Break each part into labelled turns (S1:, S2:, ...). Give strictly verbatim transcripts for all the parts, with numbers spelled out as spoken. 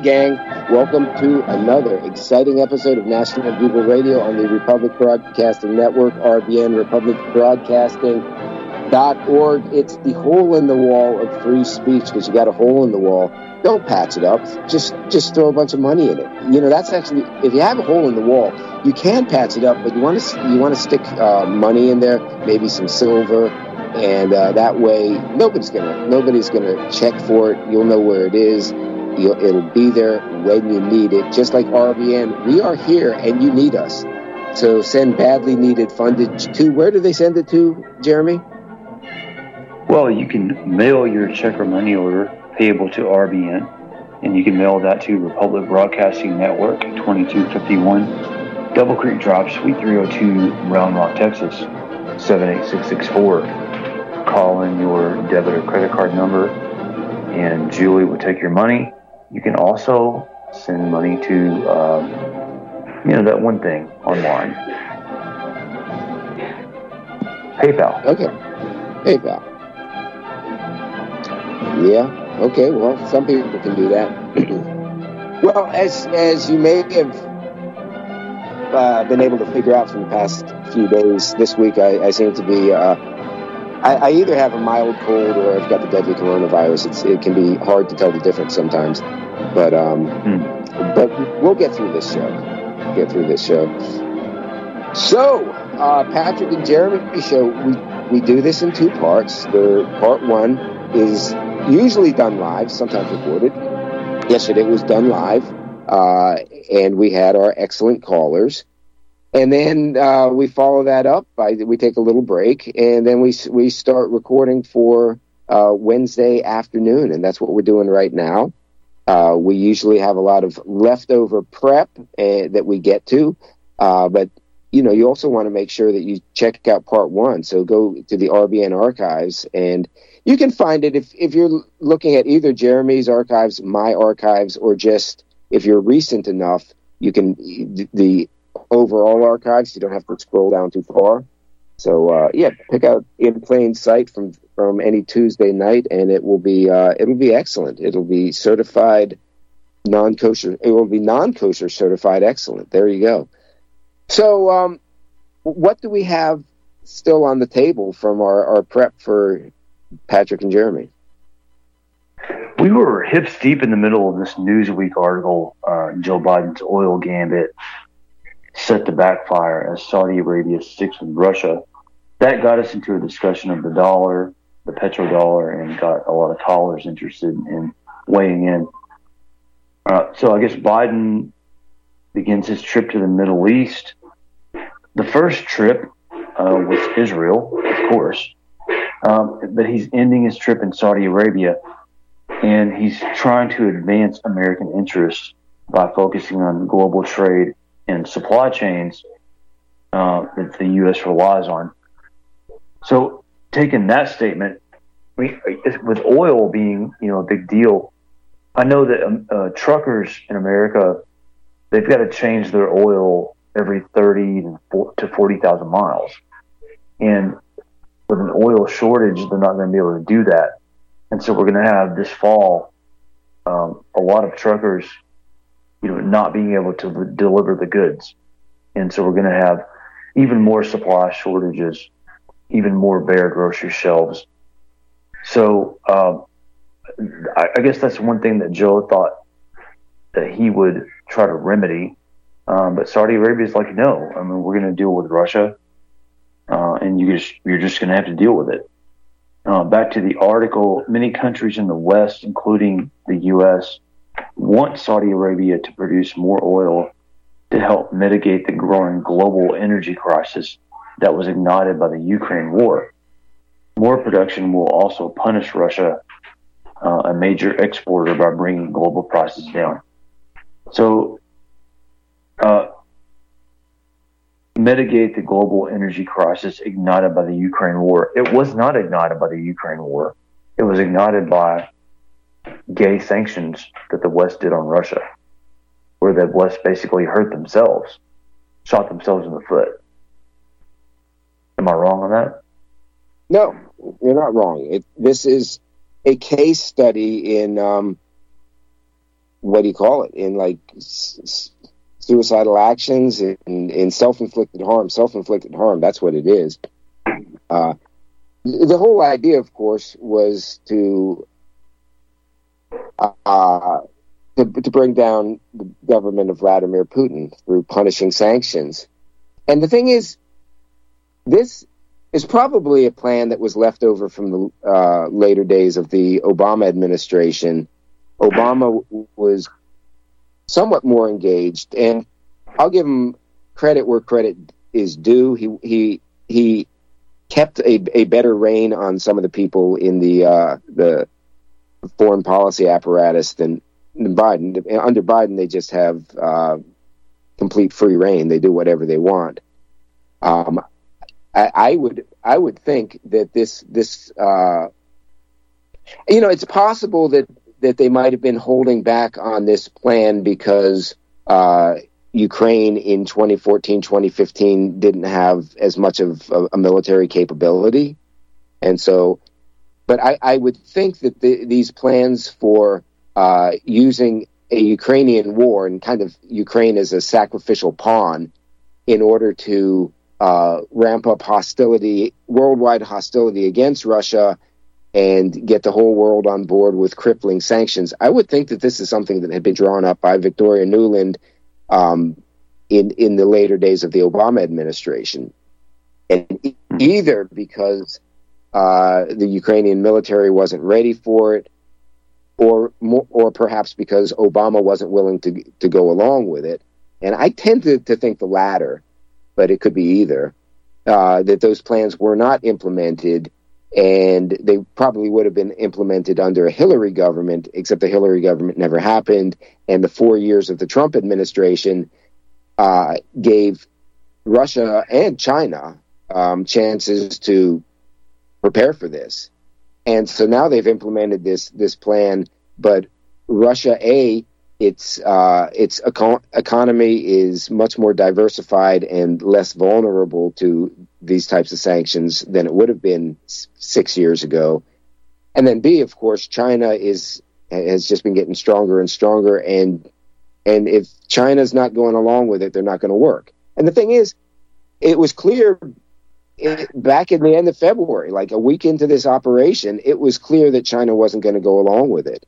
S1: gang. Welcome to another exciting episode of National Bugle Radio on the Republic Broadcasting Network, R B N, republic broadcasting dot org. It's the hole in the wall of free speech because you got a hole in the wall. Don't patch it up. Just just throw a bunch of money in it. You know, that's actually, if you have a hole in the wall, you can patch it up, but you want to you want to stick uh, money in there, maybe some silver, and uh, that way nobody's gonna nobody's gonna check for it. You'll know where it is. You'll, it'll be there when you need it. Just like R B N, we are here and you need us. So send badly needed fundage to, where do they send it to, Jeremy?
S2: Well, you can mail your check or money order payable to R B N, and you can mail that to Republic Broadcasting Network, twenty-two fifty-one Double Creek Drive, Suite three oh two, Round Rock, Texas, seven eight six six four. Call in your debit or credit card number, and Julie will take your money. You can also send money to, um, you know, that one thing online. PayPal.
S1: Okay. PayPal. Yeah. Okay. Well, some people can do that. Well, as as you may have uh, been able to figure out from the past few days, this week I, I seem to be. Uh, I, I either have a mild cold or I've got the deadly coronavirus. It's, it can be hard to tell the difference sometimes, but um, mm. but we'll get through this show. Get through this show. So, uh, Patrick and Jeremy show. We we do this in two parts. The part one is usually done live, sometimes recorded. Yesterday was done live, uh, and we had our excellent callers. And then uh, we follow that up by we take a little break, and then we we start recording for uh, Wednesday afternoon, and that's what we're doing right now. Uh, we usually have a lot of leftover prep uh, that we get to, uh, but you know you also want to make sure that you check out part one. So go to the R B N archives, and you can find it if if you're looking at either Jeremy's archives, my archives, or just if you're recent enough, you can the overall archives. You don't have to scroll down too far. So uh, yeah, pick out In Plain Sight from from any Tuesday night, and it will be uh, it'll be excellent. It'll be certified non-kosher. It will be non-kosher certified excellent. There you go. So um, what do we have still on the table from our, our prep for Patrick and Jeremy?
S2: We were hips deep in the middle of this Newsweek article, uh, Joe Biden's oil gambit set to backfire as Saudi Arabia sticks with Russia. That got us into a discussion of the dollar, the petrodollar, and got a lot of callers interested in weighing in. Uh, so I guess Biden begins his trip to the Middle East. The first trip uh, was Israel, of course, um, but he's ending his trip in Saudi Arabia, and he's trying to advance American interests by focusing on global trade and supply chains uh, that the U S relies on. So, taking that statement, we, with oil being, you know, a big deal, I know that um, uh, truckers in America, they've got to change their oil every thirty to forty thousand miles, and with an oil shortage, they're not going to be able to do that. And so, we're going to have this fall um, a lot of truckers, you know, not being able to deliver the goods. And so we're going to have even more supply shortages, even more bare grocery shelves. So uh, I, I guess that's one thing that Joe thought that he would try to remedy. Um, but Saudi Arabia is like, no, I mean, we're going to deal with Russia, uh, and you just, you're just going to have to deal with it. Uh, back to the article, many countries in the West, including the U S, want Saudi Arabia to produce more oil to help mitigate the growing global energy crisis that was ignited by the Ukraine war. More production will also punish Russia, uh, a major exporter, by bringing global prices down. So, uh, mitigate the global energy crisis ignited by the Ukraine war. It was not ignited by the Ukraine war. It was ignited by gay sanctions that the West did on Russia, where the West basically hurt themselves, shot themselves in the foot. Am I wrong on that?
S1: No, you're not wrong. It, this is a case study in um, what do you call it, in like s- suicidal actions, in, in self-inflicted harm. Self-inflicted harm, that's what it is. Uh, the whole idea, of course, was to uh, to, to bring down the government of Vladimir Putin through punishing sanctions. And the thing is, this is probably a plan that was left over from the uh, later days of the Obama administration. Obama w- was somewhat more engaged, and I'll give him credit where credit is due. He he he kept a, a better rein on some of the people in the uh, the foreign policy apparatus than, than Biden. Under Biden, they just have uh, complete free rein. They do whatever they want. Um, I, I would I would think that this this uh, you know, it's possible that that they might have been holding back on this plan because uh, Ukraine in twenty fourteen, twenty fifteen didn't have as much of a, a military capability. And so, but I, I would think that the, these plans for uh, using a Ukrainian war and kind of Ukraine as a sacrificial pawn in order to uh, ramp up hostility, worldwide hostility against Russia, and get the whole world on board with crippling sanctions. I would think that this is something that had been drawn up by Victoria Nuland um, in in the later days of the Obama administration, and e- either because uh, the Ukrainian military wasn't ready for it, or mo- or perhaps because Obama wasn't willing to to go along with it. And I tend to, to think the latter, but it could be either. Uh, that those plans were not implemented, and they probably would have been implemented under a Hillary government, except the Hillary government never happened. And the four years of the Trump administration uh, gave Russia and China um, chances to prepare for this. And so now they've implemented this this plan, but Russia, A, its uh, its econ- economy is much more diversified and less vulnerable to these types of sanctions than it would have been s- six years ago. And then B, of course, China is has just been getting stronger and stronger, and and if China's not going along with it, they're not going to work. And the thing is, it was clear it, back in the end of February, like a week into this operation, it was clear that China wasn't going to go along with it.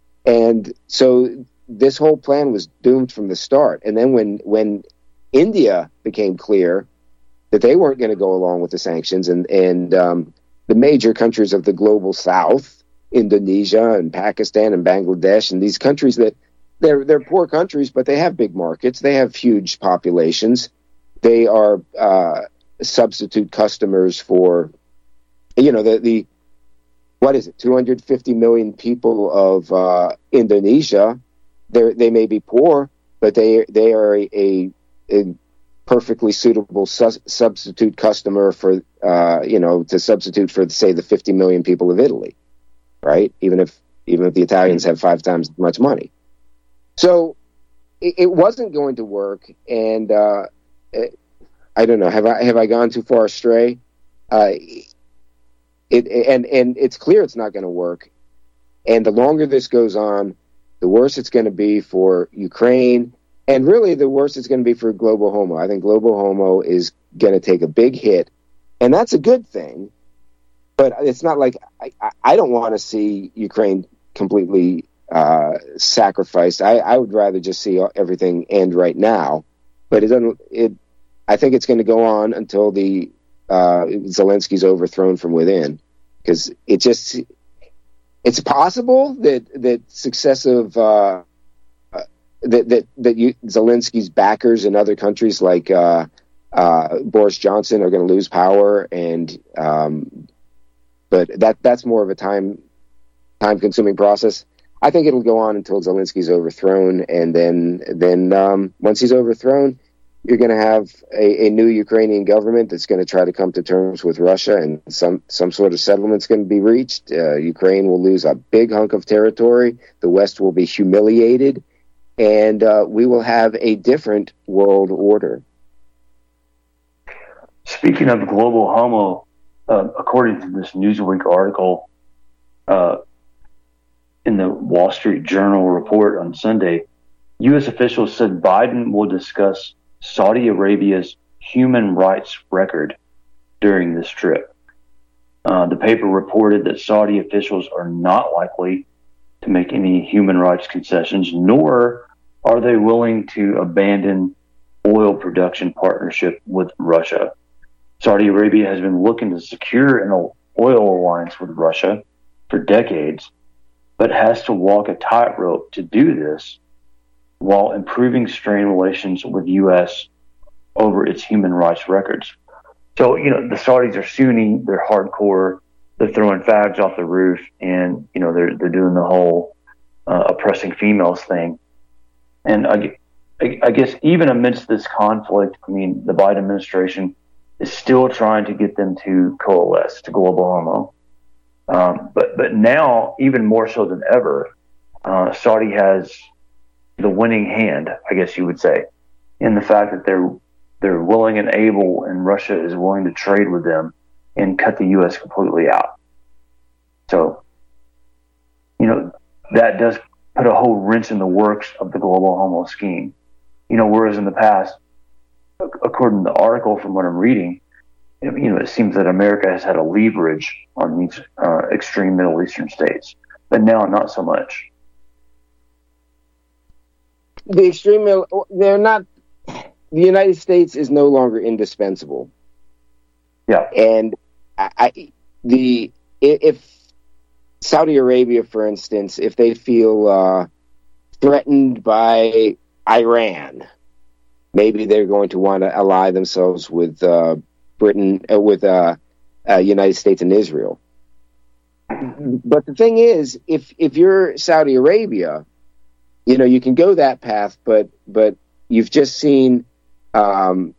S1: And so this whole plan was doomed from the start. And then when when India became clear that they weren't going to go along with the sanctions, and and um, the major countries of the global South, Indonesia and Pakistan and Bangladesh, and these countries that they're they're poor countries, but they have big markets, they have huge populations, they are uh, substitute customers for, you know, the the what is it, two hundred fifty million people of uh, Indonesia. They they may be poor, but they they are a, a, a perfectly suitable su- substitute customer for uh, you know to substitute for, say, the fifty million people of Italy, right? Even if even if the Italians have five times as much money, so it, it wasn't going to work. And uh, it, I don't know. Have I have I gone too far astray? Uh, it and and it's clear it's not going to work. And the longer this goes on, the worse it's going to be for Ukraine, and really the worse it's going to be for Global Homo. I think Global Homo is going to take a big hit, and that's a good thing. But it's not like I, I don't want to see Ukraine completely uh, sacrificed. I, I would rather just see everything end right now. But it doesn't. It. I think it's going to go on until the uh, Zelensky's overthrown from within, because it just. It's possible that that successive uh, uh, that that that you, Zelensky's backers in other countries like uh, uh, Boris Johnson are going to lose power, and um, but that that's more of a time time consuming process. I think it'll go on until Zelensky's overthrown, and then then um, once he's overthrown, you're going to have a, a new Ukrainian government that's going to try to come to terms with Russia, and some, some sort of settlement's going to be reached. Uh, Ukraine will lose a big hunk of territory. The West will be humiliated, and uh, we will have a different world order.
S2: Speaking of Global Homo, uh, according to this Newsweek article, uh, in the Wall Street Journal report on Sunday, U S officials said Biden will discuss Saudi Arabia's human rights record during this trip. Uh, the paper reported that Saudi officials are not likely to make any human rights concessions, nor are they willing to abandon oil production partnership with Russia. Saudi Arabia has been looking to secure an oil alliance with Russia for decades, but has to walk a tightrope to do this while improving strained relations with the U S over its human rights records. So, you know, the Saudis are Sunni, they're hardcore, they're throwing fags off the roof, and, you know, they're they're doing the whole uh, oppressing females thing. And I, I, I guess even amidst this conflict, I mean, the Biden administration is still trying to get them to coalesce, to global homo. Um, but, but now, even more so than ever, uh, Saudi has the winning hand, I guess you would say, in the fact that they're they're willing and able, and Russia is willing to trade with them and cut the U S completely out. So, you know, that does put a whole wrench in the works of the global homo scheme. You know, whereas in the past, according to the article from what I'm reading, you know, it seems that America has had a leverage on these uh, extreme Middle Eastern states, but now not so much.
S1: The extreme, they're not, the United States is no longer indispensable.
S2: Yeah.
S1: And I, I the, if Saudi Arabia, for instance, if they feel uh, threatened by Iran, maybe they're going to want to ally themselves with uh, Britain, uh, with uh, uh, United States and Israel. But the thing is, if if you're Saudi Arabia, you know, you can go that path, but but you've just seen, um,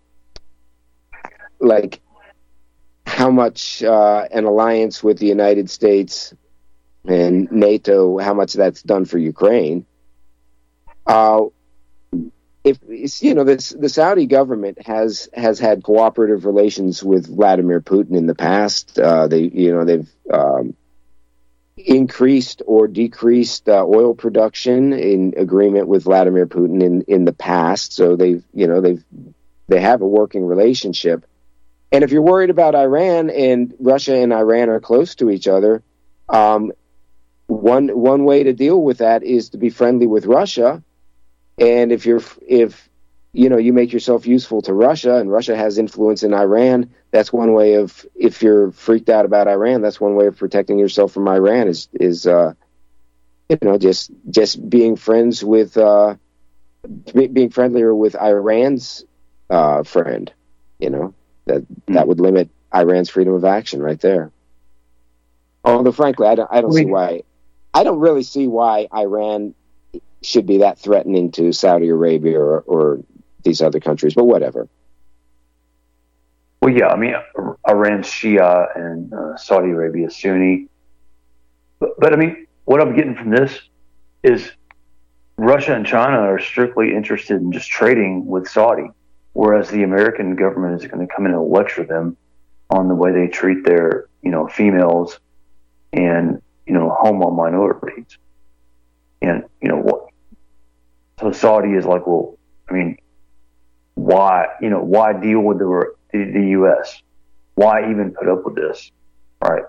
S1: like, how much uh, an alliance with the United States and NATO, how much that's done for Ukraine. Uh, if you know, this, the Saudi government has has had cooperative relations with Vladimir Putin in the past. Uh, they, you know, they've um, increased or decreased uh, oil production in agreement with Vladimir Putin in, in the past. So they've, you know, they've they have a working relationship. And if you're worried about Iran, and Russia and Iran are close to each other, um, one one way to deal with that is to be friendly with Russia. And if you're if you know you make yourself useful to Russia, and Russia has influence in Iran, that's one way of, if you're freaked out about Iran, that's one way of protecting yourself from Iran is is uh, you know just just being friends with uh, being friendlier with Iran's uh, friend. You know that mm-hmm. that would limit Iran's freedom of action right there. Although, frankly, I don't I don't see why I don't really see why Iran should be that threatening to Saudi Arabia or, or these other countries, but whatever.
S2: Well, yeah, I mean, Iran's Shia and uh, Saudi Arabia Sunni. But, but, I mean, what I'm getting from this is Russia and China are strictly interested in just trading with Saudi, whereas the American government is going to come in and lecture them on the way they treat their, you know, females and, you know, homo minorities. And, you know, what? So Saudi is like, well, I mean, why, you know, why deal with the, the, the U S? Why even put up with this? Right.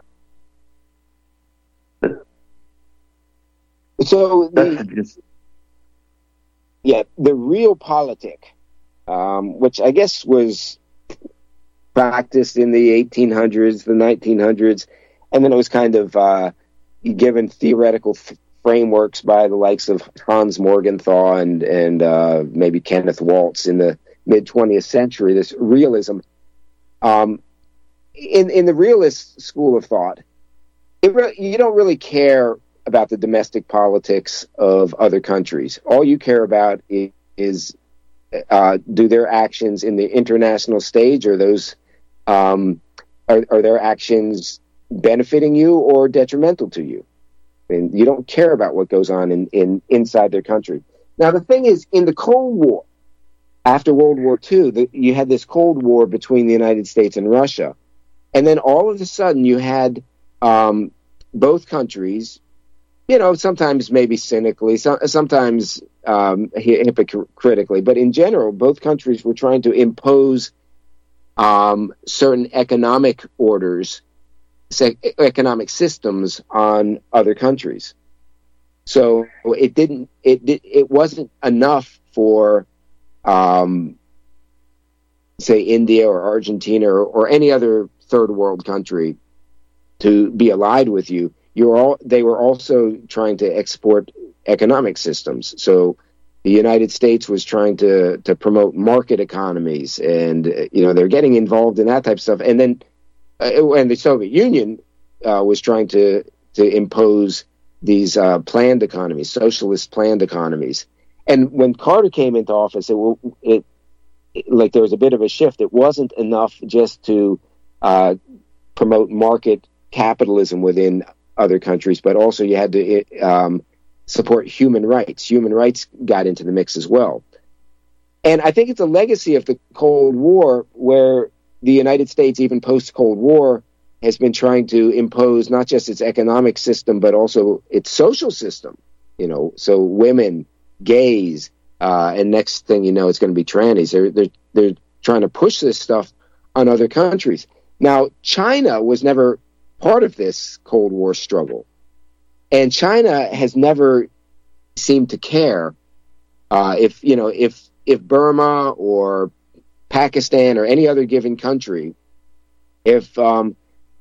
S2: But
S1: so,
S2: the,
S1: just, yeah, the realpolitik, um, which I guess was practiced in the eighteen hundreds, the nineteen hundreds, and then it was kind of uh, given theoretical f- frameworks by the likes of Hans Morgenthau and and uh, maybe Kenneth Waltz in the mid twentieth century. This realism, um, in in the realist school of thought, it re- you don't really care about the domestic politics of other countries. All you care about is, is uh, do their actions in the international stage, or those um, are, are their actions benefiting you or detrimental to you? And you don't care about what goes on in, in inside their country. Now, the thing is, in the Cold War, after World War Two, the, you had this Cold War between the United States and Russia. And then all of a sudden you had um, both countries you know, sometimes maybe cynically, so, sometimes um, hypocritically, but in general, both countries were trying to impose um, certain economic orders, economic systems on other countries. So it didn't, it it wasn't enough for, um, say, India or Argentina or, or any other third world country to be allied with you. You're all, they were also trying to export economic systems. So the United States was trying to to promote market economies, and you know they're getting involved in that type of stuff. And then, uh, and the Soviet Union uh, was trying to to impose these uh, planned economies, socialist planned economies. And when Carter came into office, it, it, it like there was a bit of a shift. It wasn't enough just to uh, promote market capitalism within other countries, but also you had to um, support human rights. Human rights got into the mix as well. And I think it's a legacy of the Cold War, where the United States, even post-Cold War, has been trying to impose not just its economic system, but also its social system. You know, so women, gays, uh, and next thing you know, it's going to be trannies. They're, they're, they're trying to push this stuff on other countries. Now, China was never part of this Cold War struggle. And China has never seemed to care uh, if, you know, if if Burma or Pakistan or any other given country, if um,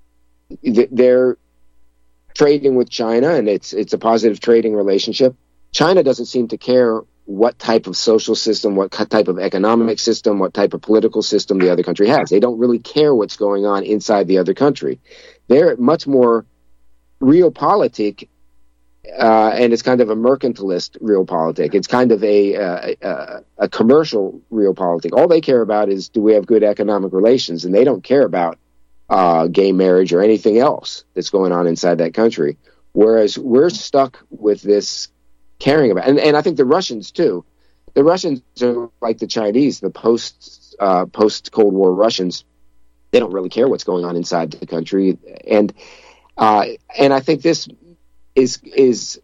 S1: th- they're trading with China and it's it's a positive trading relationship, China doesn't seem to care what type of social system, what type of economic system, what type of political system the other country has. They don't really care what's going on inside the other country. They're much more realpolitik, uh, and it's kind of a mercantilist realpolitik. It's kind of a, uh, a a commercial realpolitik. All they care about is, do we have good economic relations? And they don't care about uh, gay marriage or anything else that's going on inside that country. Whereas we're stuck with this caring about, and, and I think the Russians too. The Russians are like the Chinese, the post uh, post Cold War Russians. They don't really care what's going on inside the country, and uh, and I think this is is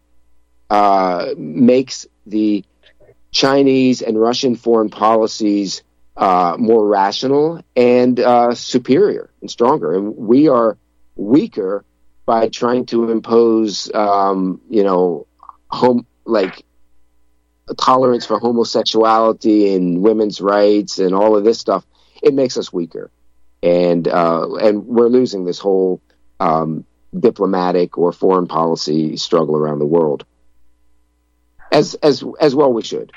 S1: uh, makes the Chinese and Russian foreign policies uh, more rational and uh, superior and stronger, and we are weaker by trying to impose, um, you know, home like a tolerance for homosexuality and women's rights and all of this stuff. It makes us weaker. And uh, and we're losing this whole um, diplomatic or foreign policy struggle around the world. As as as well, we should.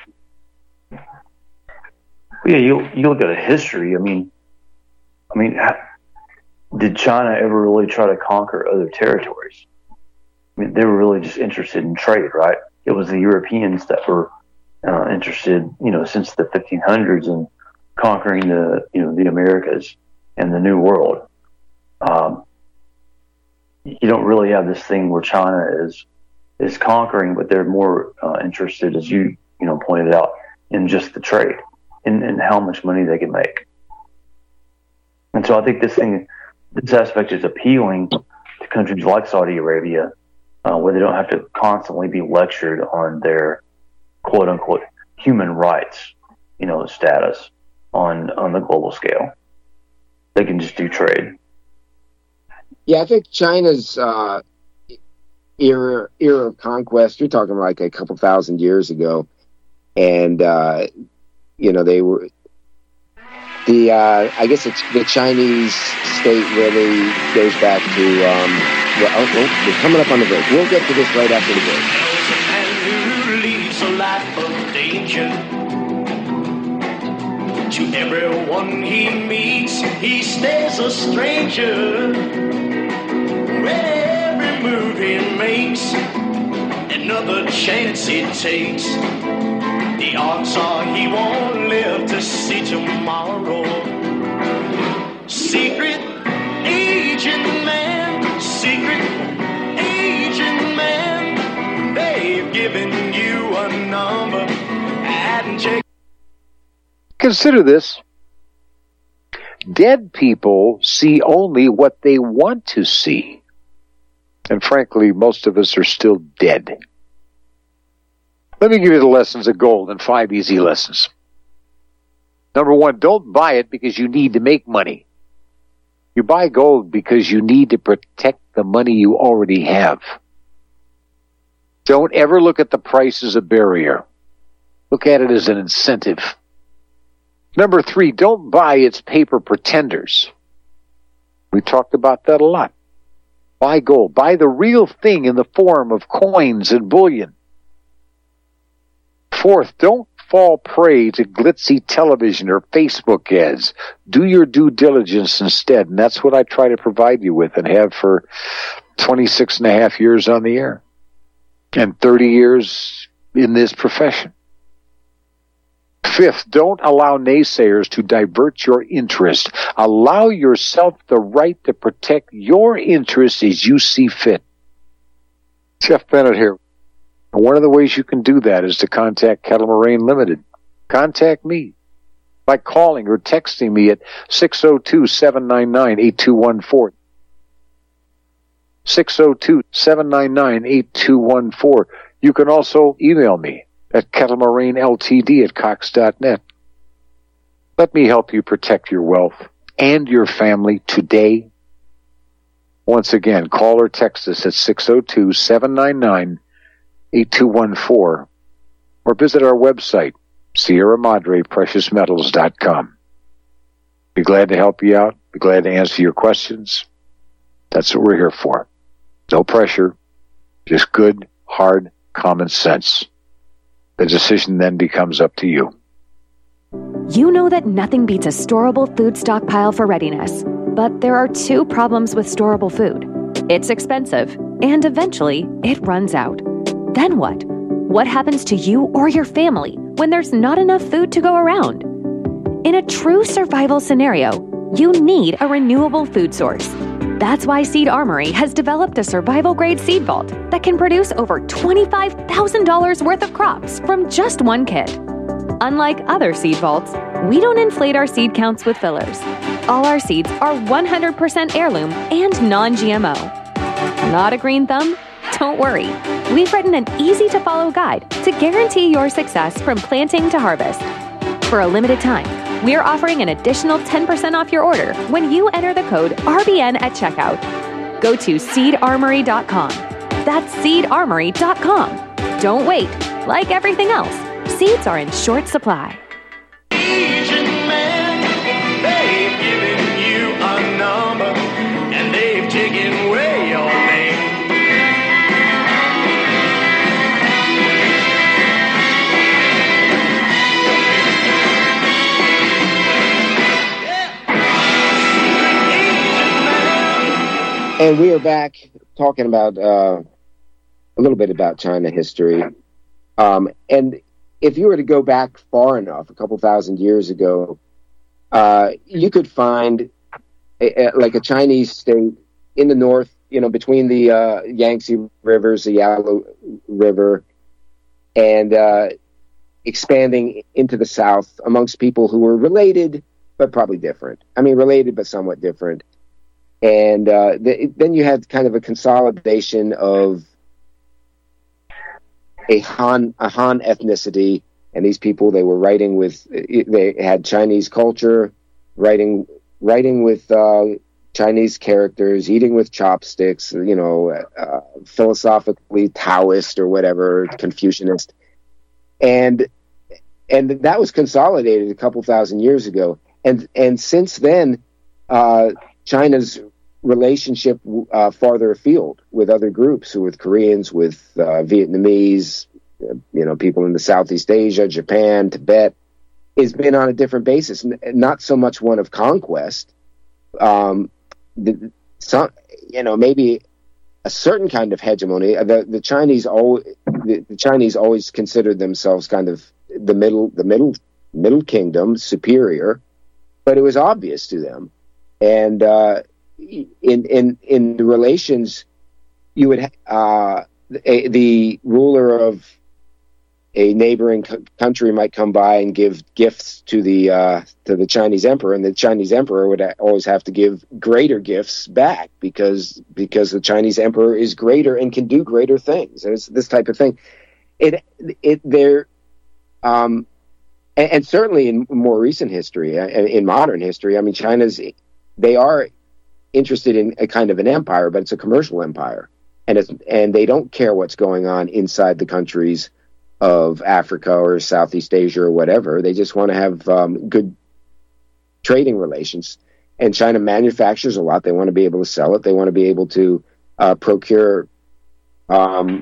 S2: Yeah, you you look at a history. I mean, I mean, how, did China ever really try to conquer other territories? I mean, they were really just interested in trade, right? It was the Europeans that were uh, interested, you know, since the fifteen hundreds in conquering the you know the Americas and the New World. Um, you don't really have this thing where China is is conquering, but they're more uh, interested, as you you know pointed out, in just the trade and, and how much money they can make. And so I think this thing, this aspect is appealing to countries like Saudi Arabia, uh, where they don't have to constantly be lectured on their quote unquote human rights, you know, status on on the global scale. They can just do trade.
S1: Yeah, I think China's uh, era era of conquest, you're talking like a couple thousand years ago, and uh, you know they were the uh, I guess it's the Chinese state really goes back to um, well, oh, oh, we're coming up on the break. We'll get to this right after the break.
S3: And who leads a life of danger? To everyone he meets, he stays a stranger. When every move he makes, another chance he takes, the odds are he won't live to see tomorrow. Secret agent man, secret agent man, they've given you a number and check.
S4: Consider this. Dead people see only what they want to see. And frankly, most of us are still dead. Let me give you the lessons of gold in five easy lessons. Number one, don't buy it because you need to make money. You buy gold because you need to protect the money you already have. Don't ever look at the price as a barrier. Look at it as an incentive. Number three, don't buy its paper pretenders. We talked about that a lot. Buy gold. Buy the real thing in the form of coins and bullion. Fourth, don't fall prey to glitzy television or Facebook ads. Do your due diligence instead, and that's what I try to provide you with and have for twenty-six and a half years on the air and thirty years in this profession. Fifth, don't allow naysayers to divert your interest. Allow yourself the right to protect your interests as you see fit. Jeff Bennett here. One of the ways you can do that is to contact Kettle Moraine Limited. Contact me by calling or texting me at six oh two, seven nine nine, eight two one four. six oh two, seven nine nine, eight two one four. You can also email me at kettlemoraineltd at cox dot net. Let me help you protect your wealth and your family today. Once again, call or text us at six oh two, seven nine nine, eight two one four or visit our website, Sierra Madre Precious Metals dot com. Be glad to help you out. Be glad to answer your questions. That's what we're here for. No pressure, just good, hard, common sense. The decision then becomes up to you.
S5: You know that nothing beats a storable food stockpile for readiness. But there are two problems with storable food. It's expensive, and eventually it runs out. Then what? What happens to you or your family when there's not enough food to go around? In a true survival scenario, you need a renewable food source. That's why Seed Armory has developed a survival-grade seed vault that can produce over twenty-five thousand dollars worth of crops from just one kit. Unlike other seed vaults, we don't inflate our seed counts with fillers. All our seeds are one hundred percent heirloom and non-G M O. Not a green thumb? Don't worry. We've written an easy-to-follow guide to guarantee your success from planting to harvest. For a limited time, we're offering an additional ten percent off your order when you enter the code R B N at checkout. Go to seed armory dot com. That's seed armory dot com. Don't wait. Like everything else, seeds are in short supply.
S3: Agent man, they've given you a number and they've taken away your name.
S1: And we are back talking about uh, a little bit about China history. Um, and if you were to go back far enough, a couple thousand years ago, uh, you could find a, a, like a Chinese state in the north, you know, between the uh, Yangtze rivers, the Yalu River, and uh, expanding into the south amongst people who were related, but probably different. I mean, related, but somewhat different. And uh, th- then you had kind of a consolidation of a Han, a Han ethnicity, and these people, they were writing with, they had Chinese culture, writing, writing with uh, Chinese characters, eating with chopsticks, you know, uh, philosophically Taoist or whatever, Confucianist, and and that was consolidated a couple thousand years ago, and and since then, uh, China's relationship uh, farther afield with other groups, with Koreans, with uh, Vietnamese, uh, you know, people in the Southeast Asia, Japan, Tibet, has been on a different basis, N- not so much one of conquest. Um, the, some, you know, maybe a certain kind of hegemony. The the Chinese always the, the Chinese always considered themselves kind of the middle the middle middle kingdom, superior, but it was obvious to them. And uh, in in in the relations, you would uh, a, the ruler of a neighboring co- country might come by and give gifts to the uh, to the Chinese emperor, and the Chinese emperor would always have to give greater gifts back because because the Chinese emperor is greater and can do greater things. It's this type of thing. It it there, um, and, and certainly in more recent history, in modern history, I mean, China's they are interested in a kind of an empire, but it's a commercial empire, and it's and they don't care what's going on inside the countries of Africa or Southeast Asia or whatever. They just want to have um, good trading relations. And China manufactures a lot. They want to be able to sell it. They want to be able to uh, procure um,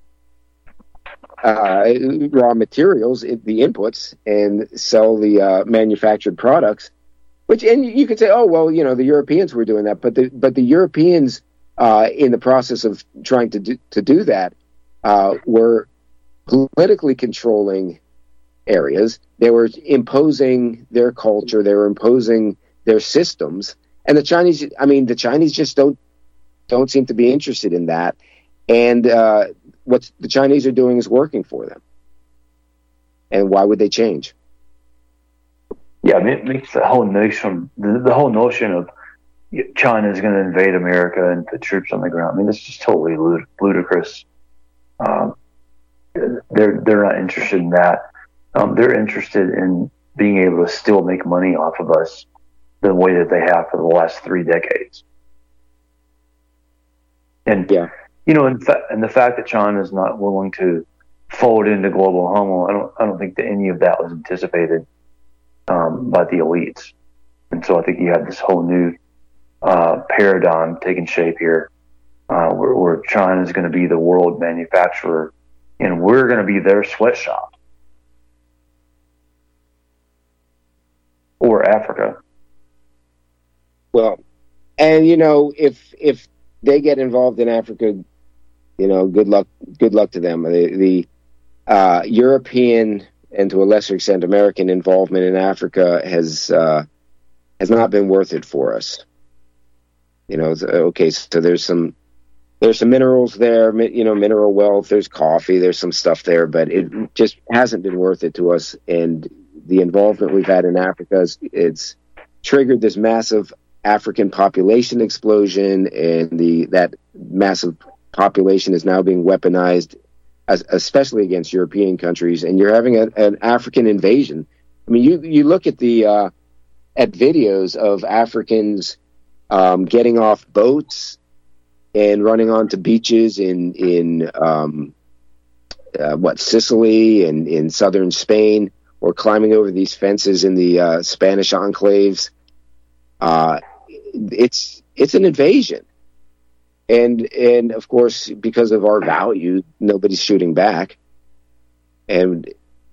S1: uh, raw materials, the inputs, and sell the uh, manufactured products. Which, and you could say, oh well, you know, the Europeans were doing that, but the but the Europeans, uh, in the process of trying to do, to do that, uh, were politically controlling areas. They were imposing their culture. They were imposing their systems. And the Chinese, I mean, the Chinese just don't don't seem to be interested in that. And uh, what the Chinese are doing is working for them. And why would they change?
S2: Yeah, I mean, it makes the whole notion, the, the whole notion of China is going to invade America and put troops on the ground. I mean, it's just totally lud- ludicrous. Um, They're they're not interested in that. Um, they're interested in being able to still make money off of us the way that they have for the last three decades. And
S1: yeah,
S2: you know, in fa- and the fact that China is not willing to fold into global homo, I don't I don't think that any of that was anticipated um, by the elites. And so I think you have this whole new uh, paradigm taking shape here, uh, where, where China is going to be the world manufacturer. And we're going to be their sweatshop. Or Africa.
S1: Well, and you know, if if they get involved in Africa, you know, good luck. Good luck to them. The, the uh, European and to a lesser extent American involvement in Africa has uh, has not been worth it for us. You know, okay, so there's some. There's some minerals there, you know, mineral wealth. There's coffee. There's some stuff there, but it just hasn't been worth it to us. And the involvement we've had in Africa, is, it's triggered this massive African population explosion, and the that massive population is now being weaponized, as, especially against European countries. And you're having a, an African invasion. I mean, you you look at the uh, at videos of Africans um, getting off boats and running onto beaches in in um, uh, what Sicily and in southern Spain, or climbing over these fences in the uh, Spanish enclaves. Uh, it's it's an invasion, and and of course because of our value, nobody's shooting back. And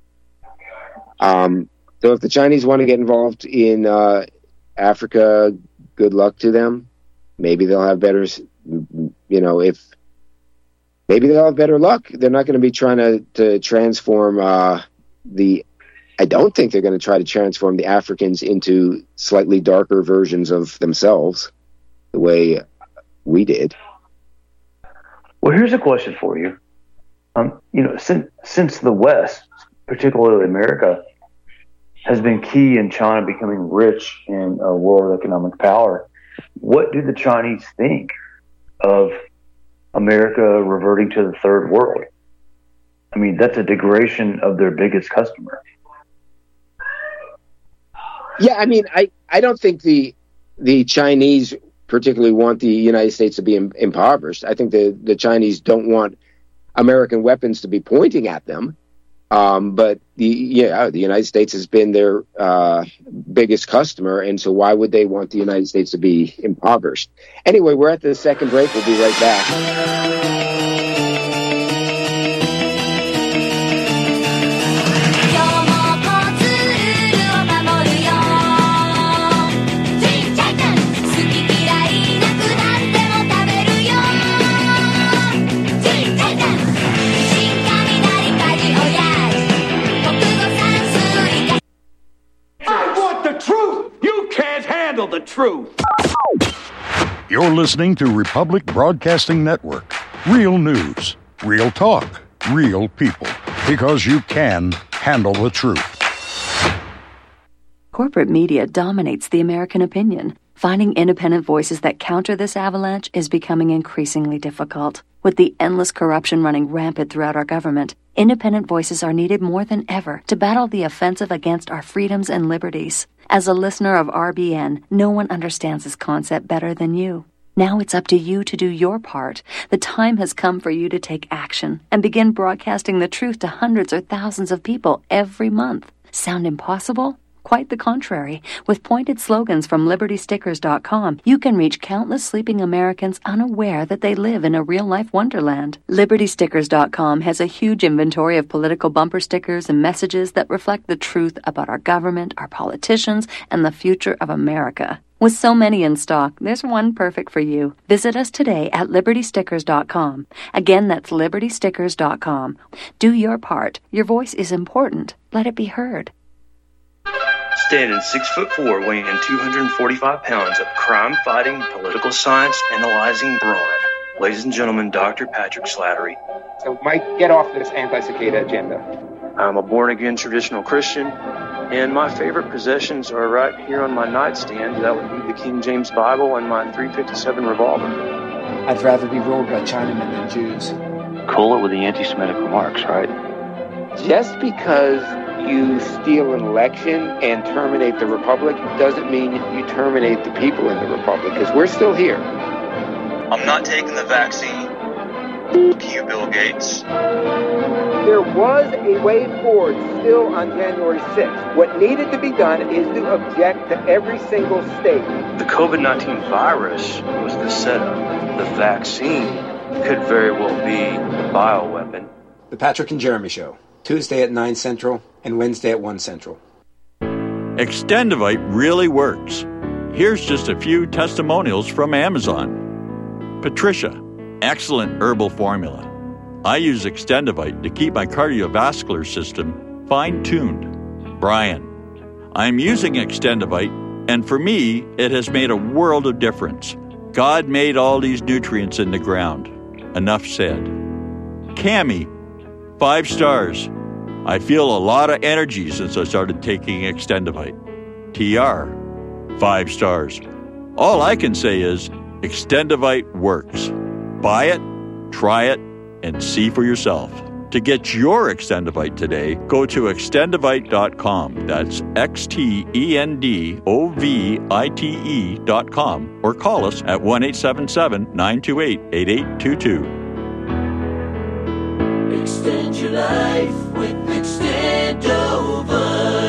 S1: um, so if the Chinese want to get involved in uh, Africa, good luck to them. Maybe they'll have better. You know, if maybe they'll have better luck. They're not going to be trying to, to transform uh, the, I don't think they're going to try to transform the Africans into slightly darker versions of themselves the way we did.
S2: Well, here's a question for you. Um, you know, since, since the West, particularly America, has been key in China becoming rich in a world economic power, what do the Chinese think of America reverting to the third world? I mean, that's a degradation of their biggest customer.
S1: Yeah, I mean, I, I don't think the the Chinese particularly want the United States to be im- impoverished. I think the, the Chinese don't want American weapons to be pointing at them. Um, but the yeah, the United States has been their uh, biggest customer, and so why would they want the United States to be impoverished? Anyway, we're at the second break. We'll be right back.
S3: The truth.
S6: You're listening to Republic Broadcasting Network. Real news, real talk, real people. because you can handle the truth.
S7: Corporate media dominates the American opinion. Finding independent voices that counter this avalanche is becoming increasingly difficult. With the endless corruption running rampant throughout our government, independent voices are needed more than ever to battle the offensive against our freedoms and liberties. As a listener of R B N, no one understands this concept better than you. Now it's up to you to do your part. The time has come for you to take action and begin broadcasting the truth to hundreds or thousands of people every month. Sound impossible? Quite the contrary. With pointed slogans from Liberty Stickers dot com, you can reach countless sleeping Americans unaware that they live in a real-life wonderland. Liberty Stickers dot com has a huge inventory of political bumper stickers and messages that reflect the truth about our government, our politicians, and the future of America. With so many in stock, there's one perfect for you. Visit us today at Liberty Stickers dot com. Again, that's Liberty Stickers dot com. Do your part. Your voice is important. Let it be heard.
S8: Standing six foot four, weighing two hundred forty-five pounds of crime-fighting, political science analyzing brawn. Ladies and gentlemen, Doctor Patrick Slattery.
S9: So, Mike, get off this anti-cicada agenda.
S8: I'm a born-again traditional Christian, and my favorite possessions are right here on my nightstand. That would be the King James Bible and my three fifty-seven revolver.
S9: I'd rather be ruled by Chinamen than Jews.
S2: Cool it with the anti-Semitic remarks, right?
S1: Just because you steal an election and terminate the republic doesn't mean you terminate the people in the republic, because we're still here.
S8: I'm not taking the vaccine. Fuck you, Bill Gates.
S9: There was a way forward still on January sixth. What needed to be done is to object to every single state.
S8: The COVID nineteen virus was the setup. The vaccine could very well be the bioweapon.
S9: The Patrick and Jeremy Show, Tuesday at nine Central and Wednesday at one Central.
S10: Extendivite really works. Here's just a few testimonials from Amazon. Patricia, excellent herbal formula. I use Extendivite to keep my cardiovascular system fine-tuned. Brian, I'm using Extendivite, and for me, it has made a world of difference. God made all these nutrients in the ground. Enough said. Cammie, five stars. I feel a lot of energy since I started taking Extendivite. T R, five stars. All I can say is Extendivite works. Buy it, try it, and see for yourself. To get your Extendivite today, go to extendivite dot com. That's X T E N D O V I T E dot com. Or call us at one eight seven seven, nine two eight, eight eight two two.
S3: Extend your life with Extendovite.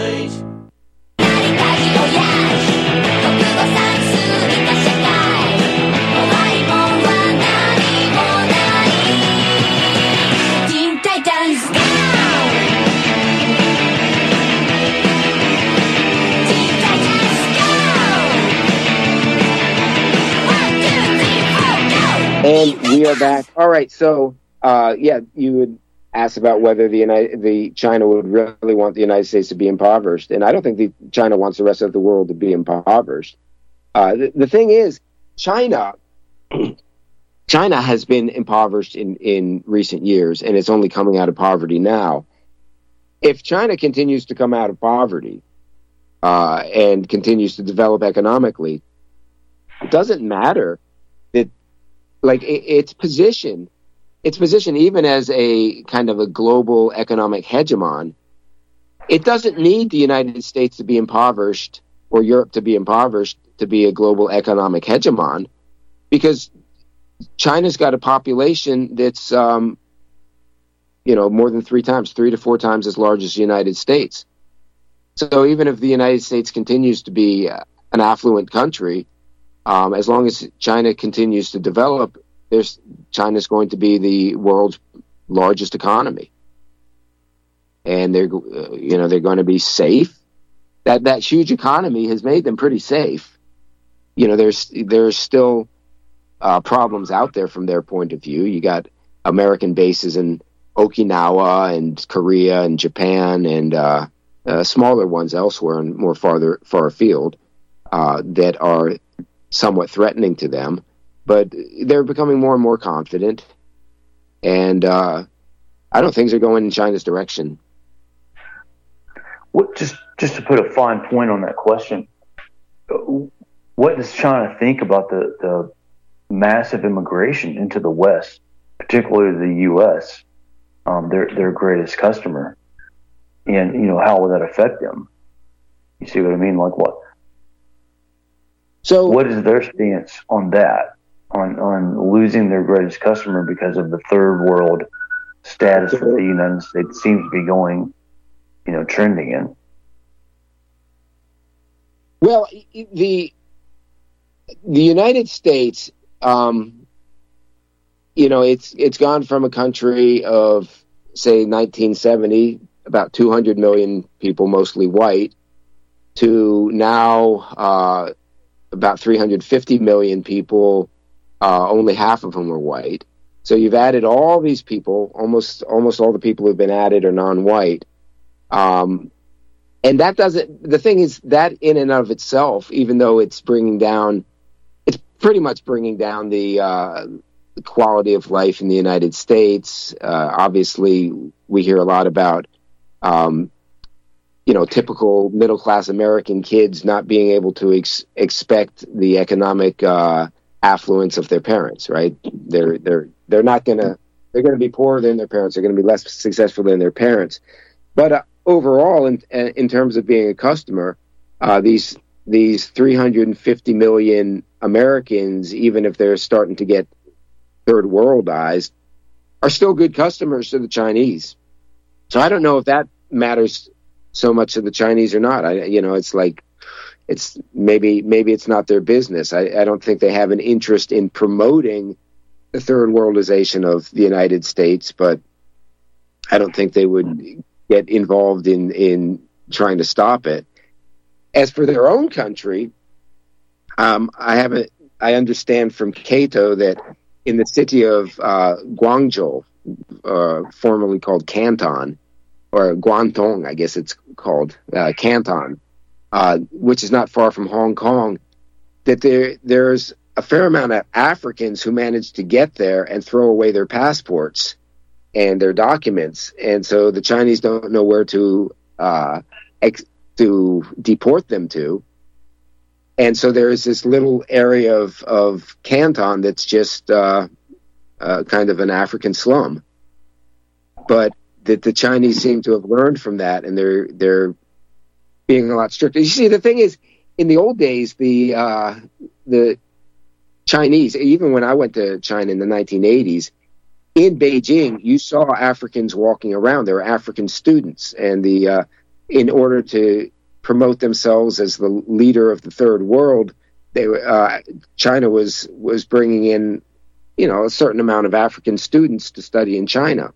S1: And we are back. All right, so uh, yeah, you would ask about whether the United, the China would really want the United States to be impoverished, and I don't think the China wants the rest of the world to be impoverished. Uh, the, the thing is, China, China has been impoverished in, in recent years, and it's only coming out of poverty now. If China continues to come out of poverty uh, and continues to develop economically, it doesn't matter that, like, it, its position, its position even as a kind of a global economic hegemon, it doesn't need the United States to be impoverished or Europe to be impoverished to be a global economic hegemon, because China's got a population that's, um, you know, more than three times, three to four times as large as the United States. So even if the United States continues to be uh, an affluent country, um, as long as China continues to develop, there's China's going to be the world's largest economy, and they're, uh, you know, they're going to be safe. That that huge economy has made them pretty safe. You know, there's there's still uh, problems out there from their point of view. You got American bases in Okinawa and Korea and Japan and uh, uh, smaller ones elsewhere and more farther far afield uh, that are somewhat threatening to them. But they're becoming more and more confident, and uh, I don't think they're going in China's direction.
S2: What just just to put a fine point on that question, what does China think about the, the massive immigration into the West, particularly the U S, um, their their greatest customer, and you know how will that affect them? You see what I mean? Like what?
S1: So
S2: what is their stance on that? On on losing their greatest customer because of the third world status that the United States seems to be going, you know, trending in.
S1: Well, the the United States, um, you know, it's it's gone from a country of, say, nineteen seventy, about two hundred million people, mostly white, to now uh, about three hundred fifty million people, uh, only half of whom are white. So you've added all these people, almost almost all the people who've been added are non-white. Um, and that doesn't, the thing is that in and of itself, even though it's bringing down, it's pretty much bringing down the, uh, the quality of life in the United States. Uh, obviously, we hear a lot about, um, you know, typical middle-class American kids not being able to ex- expect the economic uh, affluence of their parents, right? They're they're they're not gonna they're gonna be poorer than their parents. They're gonna be less successful than their parents. But uh, overall, in in terms of being a customer, uh, these these three hundred fifty million Americans, even if they're starting to get third worldized, are still good customers to the Chinese. So I don't know if that matters so much to the Chinese or not. I, you know, it's like, it's maybe, maybe it's not their business. I, I don't think they have an interest in promoting the third worldization of the United States, but I don't think they would get involved in, in trying to stop it. As for their own country, um, I haven't, I understand from Cato that in the city of uh, Guangzhou, uh, formerly called Canton, or Guangdong, I guess it's called, uh, Canton, uh, which is not far from Hong Kong, that there there's a fair amount of Africans who manage to get there and throw away their passports and their documents. And so the Chinese don't know where to uh, ex- to deport them to. And so there is this little area of, of Canton that's just uh, uh, kind of an African slum. But that the Chinese seem to have learned from that, and they're they're being a lot stricter. You see, the thing is, in the old days, the uh, the Chinese, even when I went to China in the nineteen eighties, in Beijing, you saw Africans walking around. There were African students, and the uh, in order to promote themselves as the leader of the third world, they uh, China was was bringing in, you know, a certain amount of African students to study in China.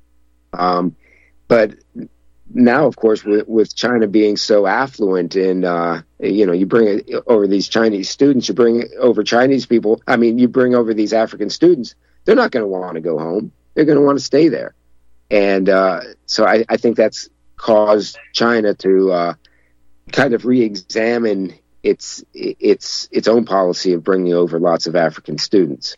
S1: Um, but now, of course, with, with China being so affluent, and uh, you know, you bring over these Chinese students, you bring over Chinese people. I mean, you bring over these African students. They're not going to want to go home. They're going to want to stay there, and uh, so I, I think that's caused China to uh, kind of re-examine its its its own policy of bringing over lots of African students.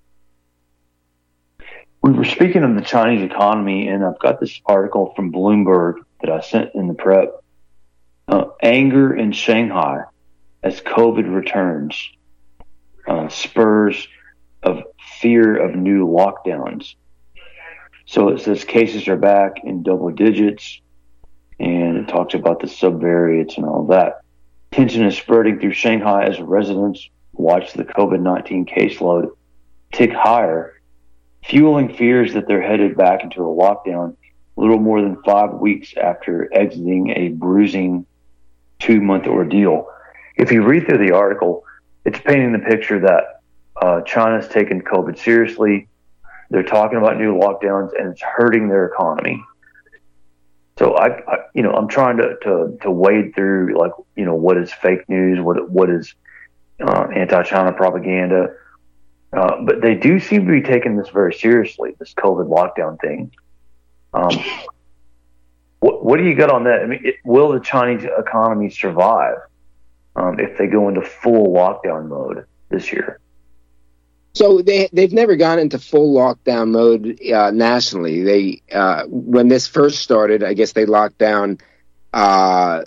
S2: We were speaking of the Chinese economy, and I've got this article from Bloomberg that I sent in the prep. Uh, anger in Shanghai as COVID returns, uh, spurs of fear of new lockdowns. So it says cases are back in double digits, and it talks about the subvariants and all that. Tension is spreading through Shanghai as residents watch the COVID nineteen caseload tick higher, fueling fears that they're headed back into a lockdown a little more than five weeks after exiting a bruising two-month ordeal. If you read through the article, it's painting the picture that uh, China's taken COVID seriously. They're talking about new lockdowns, and it's hurting their economy. So I, I you know, I'm trying to, to, to wade through, like, you know, what is fake news, what what is uh, anti-China propaganda. Uh, but they do seem to be taking this very seriously, this COVID lockdown thing. Um, what, what do you got on that? I mean, it, will the Chinese economy survive um, if they go into full lockdown mode this year?
S1: So they they've never gone into full lockdown mode uh, nationally. They uh, when this first started, I guess they locked down uh,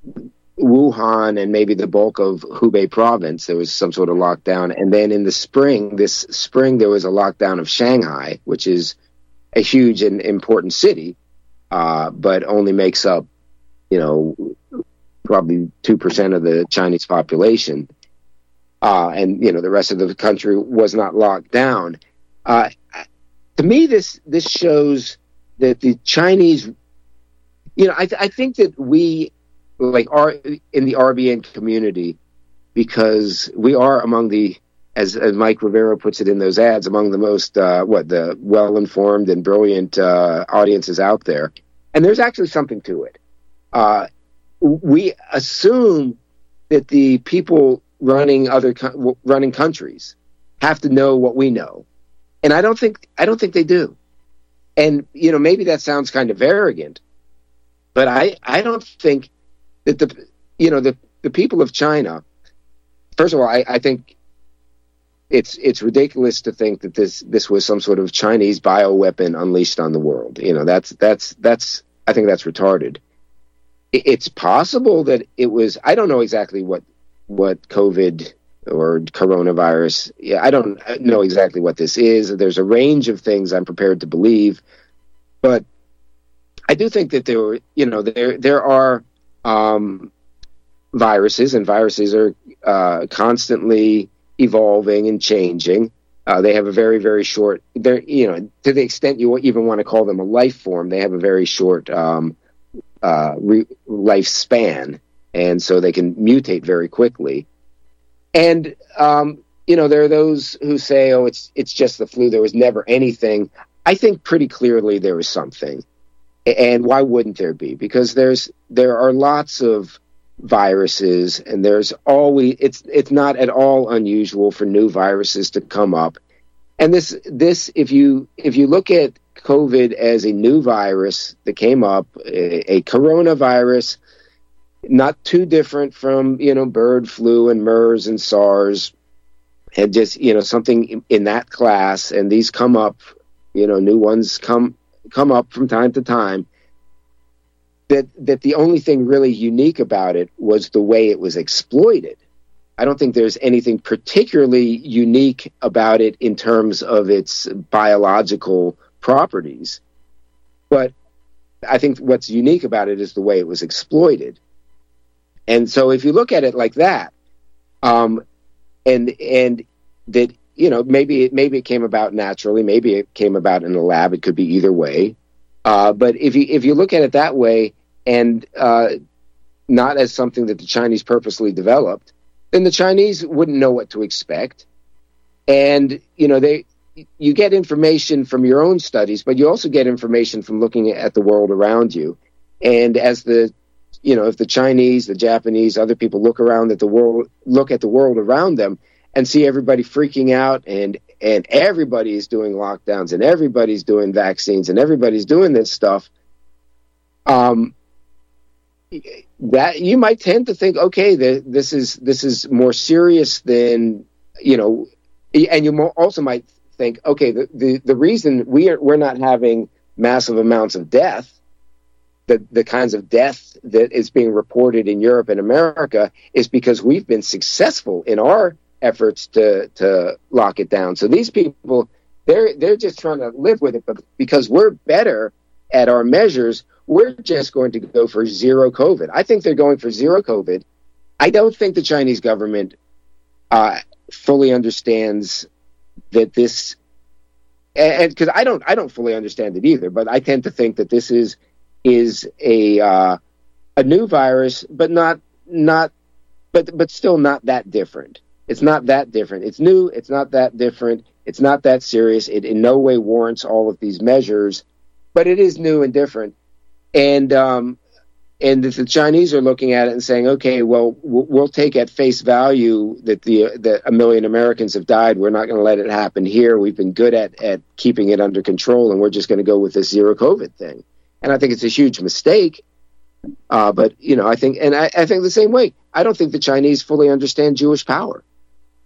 S1: Wuhan and maybe the bulk of Hubei province. There was some sort of lockdown, and then in the spring, this spring there was a lockdown of Shanghai, which is a huge and important city, uh, but only makes up, you know, probably two percent of the Chinese population. Uh, and, you know, the rest of the country was not locked down. Uh, to me, this this shows that the Chinese, you know, I, th- I think that we, like, are in the R B N community, because we are among the, as, as Mike Rivero puts it in those ads, among the most, uh, what, the well-informed and brilliant uh, audiences out there. And there's actually something to it. Uh, we assume that the people running other running countries have to know what we know, and I don't think I don't think they do. And you know, maybe that sounds kind of arrogant, but I I don't think that the you know the the people of China. First of all, I, I think it's it's ridiculous to think that this this was some sort of Chinese bioweapon unleashed on the world. You know, that's that's that's I think that's retarded. It's possible that it was. I don't know exactly what. what COVID or coronavirus, yeah, I don't know exactly what this is. There's a range of things I'm prepared to believe, but I do think that there were, you know, there there are um, viruses, and viruses are uh, constantly evolving and changing. Uh, they have a very, very short, they're, you know, to the extent you even want to call them a life form, they have a very short um, uh, re- lifespan. And so they can mutate very quickly. And, um, you know, there are those who say, oh, it's it's just the flu. There was never anything. I think pretty clearly there was something. And why wouldn't there be? Because there's there are lots of viruses, and there's always it's it's not at all unusual for new viruses to come up. And this this if you if you look at COVID as a new virus that came up, a, a coronavirus, not too different from, you know, bird flu and MERS and SARS, and just, you know, something in, in that class. And these come up, you know, new ones come come up from time to time. That that the only thing really unique about it was the way it was exploited. I don't think there's anything particularly unique about it in terms of its biological properties. But I think what's unique about it is the way it was exploited. And so if you look at it like that, um, and and that, you know, maybe it, maybe it came about naturally, maybe it came about in a lab, it could be either way. Uh, but if you if you look at it that way, and uh, not as something that the Chinese purposely developed, then the Chinese wouldn't know what to expect. And, you know, they you get information from your own studies, but you also get information from looking at the world around you. And as the You know, if the Chinese, the Japanese, other people look around at the world, look at the world around them, and see everybody freaking out, and and everybody is doing lockdowns, and everybody's doing vaccines, and everybody's doing this stuff, um, that you might tend to think, okay, the, this is this is more serious than, you know, and you also might think, okay, the the, the reason we are we're not having massive amounts of death. The, the kinds of death that is being reported in Europe and America is because we've been successful in our efforts to to lock it down. So these people, they're they're just trying to live with it, but because we're better at our measures, we're just going to go for zero COVID. I think they're going for zero COVID. I don't think the Chinese government uh, fully understands that this, and because I don't I don't fully understand it either, but I tend to think that this is. is a uh, a new virus, but not not but but still not that different. It's not that different. It's new. It's not that different. It's not that serious. It in no way warrants all of these measures, but it is new and different. And um, and if the Chinese are looking at it and saying, okay, well, we'll take at face value that the that a million Americans have died. We're not going to let it happen here. We've been good at at keeping it under control, and we're just going to go with this zero COVID thing. And I think it's a huge mistake. Uh, but, you know, I think, and I, I think the same way, I don't think the Chinese fully understand Jewish power.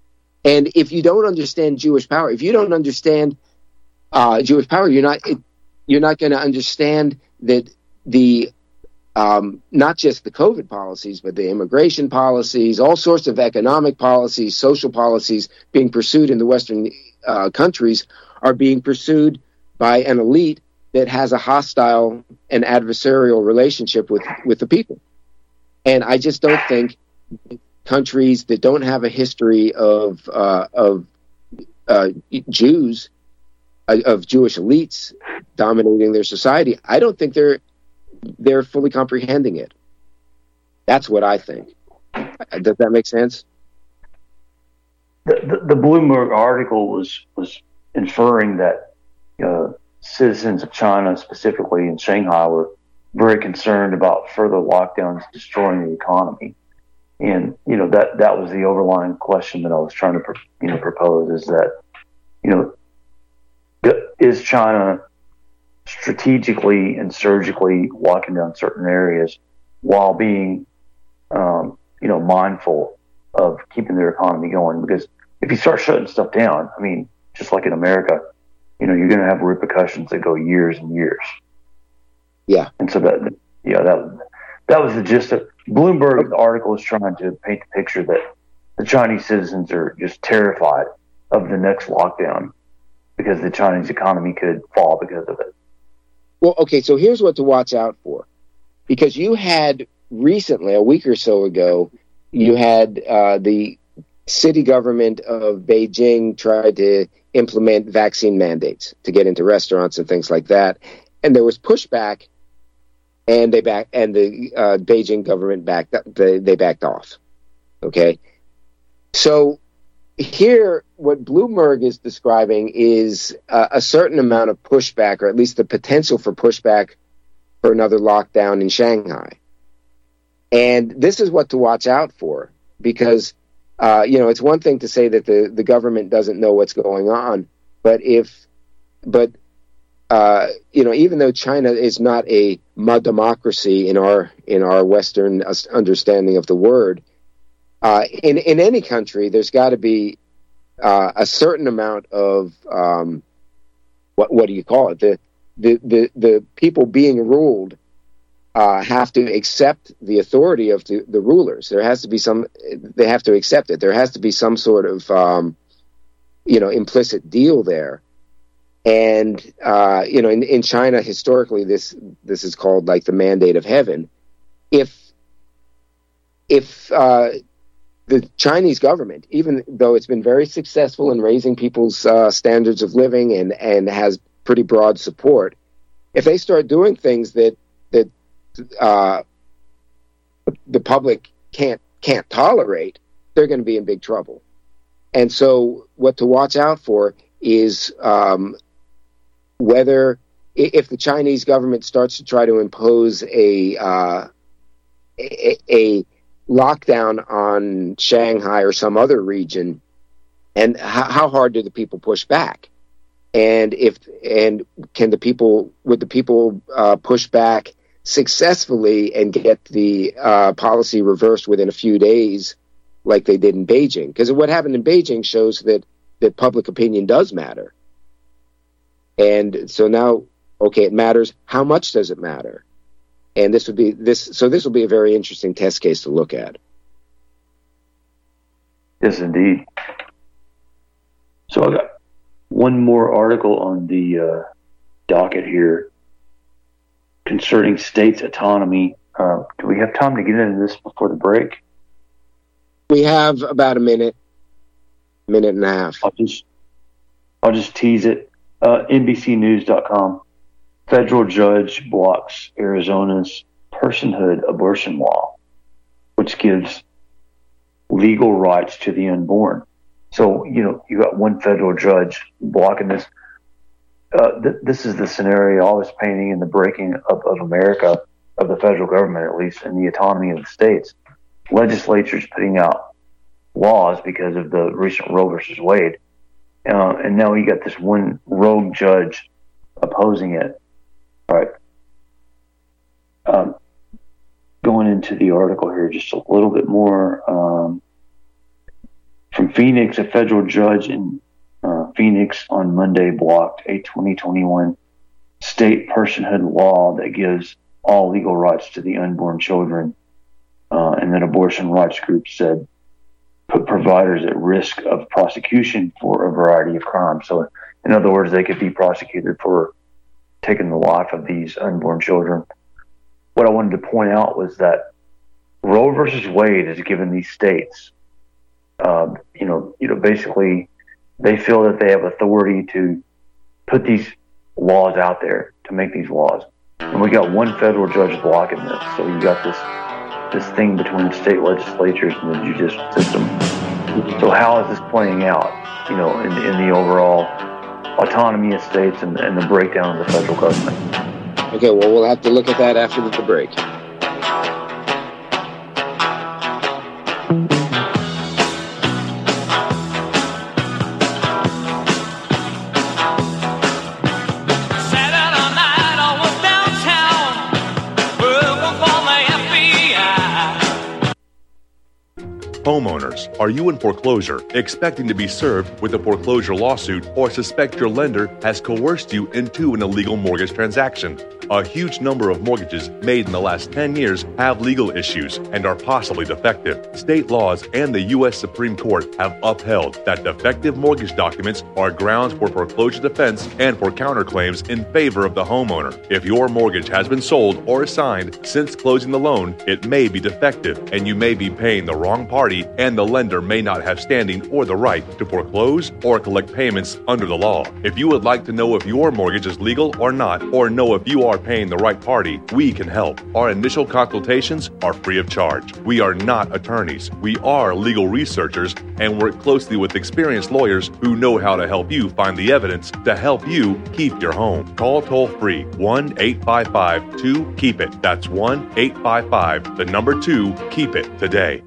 S1: And if you don't understand Jewish power, if you don't understand uh, Jewish power, you're not you're not going to understand that the um, not just the COVID policies, but the immigration policies, all sorts of economic policies, social policies being pursued in the Western uh, countries are being pursued by an elite that has a hostile and adversarial relationship with, with the people. And I just don't think countries that don't have a history of uh, of uh, Jews, uh, of Jewish elites dominating their society, I don't think they're they're fully comprehending it. That's what I think. Does that make sense?
S2: The, the, the Bloomberg article was was inferring that uh, citizens of China, specifically in Shanghai, were very concerned about further lockdowns destroying the economy. And, you know, that, that was the overlying question that I was trying to, you know, propose is that, you know, is China strategically and surgically locking down certain areas while being, um, you know, mindful of keeping their economy going? Because if you start shutting stuff down, I mean, just like in America, you know, you're going to have repercussions that go years and years.
S1: Yeah.
S2: And so that, yeah, that, that was the gist of Bloomberg. The article is trying to paint the picture that the Chinese citizens are just terrified of the next lockdown because the Chinese economy could fall because of it.
S1: Well, okay, so here's what to watch out for. Because you had recently, a week or so ago, you had uh, the city government of Beijing tried to implement vaccine mandates to get into restaurants and things like that. And there was pushback, and they back and the uh, Beijing government backed they, they backed off. Okay, so here, what Bloomberg is describing is uh, a certain amount of pushback, or at least the potential for pushback for another lockdown in Shanghai. And this is what to watch out for, because uh, you know, it's one thing to say that the, the government doesn't know what's going on, but if but Uh, you know, even though China is not a democracy in our in our Western understanding of the word, uh, in in any country, there's got to be uh, a certain amount of um, what what do you call it? The the the, the people being ruled uh, have to accept the authority of the, the rulers. There has to be some. They have to accept it. There has to be some sort of um, you know implicit deal there. And, uh, you know, in, in China, historically, this this is called like the mandate of heaven. If if uh, the Chinese government, even though it's been very successful in raising people's uh, standards of living and, and has pretty broad support, if they start doing things that that uh, the public can't can't tolerate, they're going to be in big trouble. And so what to watch out for is um, whether if the Chinese government starts to try to impose a, uh, a a lockdown on Shanghai or some other region, and how, how hard do the people push back? And if and can the people would the people uh, push back successfully and get the uh, policy reversed within a few days, like they did in Beijing? Because what happened in Beijing shows that that public opinion does matter. And so now, okay, it matters. How much does it matter? And this would be this. So this will be a very interesting test case to look at.
S2: Yes, indeed. So I got one more article on the uh, docket here concerning states' autonomy. Uh, do we have time to get into this before the break?
S1: We have about a minute, minute and a half.
S2: I'll just, I'll just tease it. Uh, N B C News dot com. Federal judge blocks Arizona's personhood abortion law, which gives legal rights to the unborn. So, you know, you got one federal judge blocking this. Uh, th- this is the scenario I was painting in the breaking of, of America, of the federal government, at least, and the autonomy of the states. Legislatures putting out laws because of the recent Roe versus Wade. Uh, and now you got this one rogue judge opposing it. All right. Um, going into the article here just a little bit more. Um, from Phoenix, a federal judge in uh, Phoenix on Monday blocked a twenty twenty-one state personhood law that gives all legal rights to the unborn children. Uh, and then abortion rights groups said put providers at risk of prosecution for a variety of crimes. So, in other words, they could be prosecuted for taking the life of these unborn children. What I wanted to point out was that Roe versus Wade has given these states, um, you know, you know, basically, they feel that they have authority to put these laws out there, to make these laws. And we got one federal judge blocking this. So you got this this thing between state legislatures and the judicial system. So how is this playing out, you know, in, in the overall autonomy of states and, and the breakdown of the federal government?
S1: Okay, well, we'll have to look at that after the break.
S11: Homeowners, are you in foreclosure, expecting to be served with a foreclosure lawsuit, or suspect your lender has coerced you into an illegal mortgage transaction? A huge number of mortgages made in the last ten years have legal issues and are possibly defective. State laws and the U S Supreme Court have upheld that defective mortgage documents are grounds for foreclosure defense and for counterclaims in favor of the homeowner. If your mortgage has been sold or assigned since closing the loan, it may be defective and you may be paying the wrong party, and the lender may not have standing or the right to foreclose or collect payments under the law. If you would like to know if your mortgage is legal or not, or know if you are paying the right party, we can help. Our initial consultations are free of charge. We are not attorneys. We are legal researchers and work closely with experienced lawyers who know how to help you find the evidence to help you keep your home. Call toll-free one eight five five two keep it. That's one eight five five, the number two, keep it today.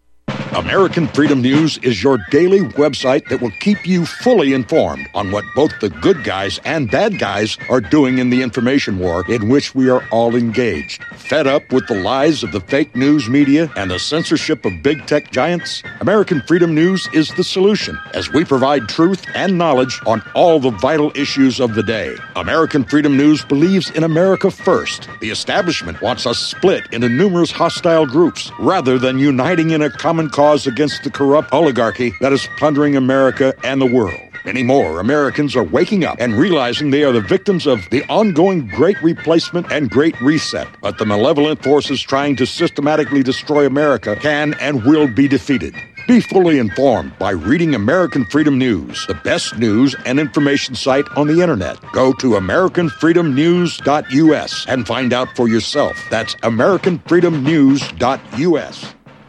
S6: American Freedom News is your daily website that will keep you fully informed on what both the good guys and bad guys are doing in the information war in which we are all engaged. Fed up with the lies of the fake news media and the censorship of big tech giants? American Freedom News is the solution, as we provide truth and knowledge on all the vital issues of the day. American Freedom News believes in America first. The establishment wants us split into numerous hostile groups rather than uniting in a common cause against the corrupt oligarchy that is plundering America and the world. Many more Americans are waking up and realizing they are the victims of the ongoing Great Replacement and Great Reset. But the malevolent forces trying to systematically destroy America can and will be defeated. Be fully informed by reading American Freedom News, the best news and information site on the internet. Go to American Freedom News dot U S and find out for yourself. That's American Freedom News dot U S.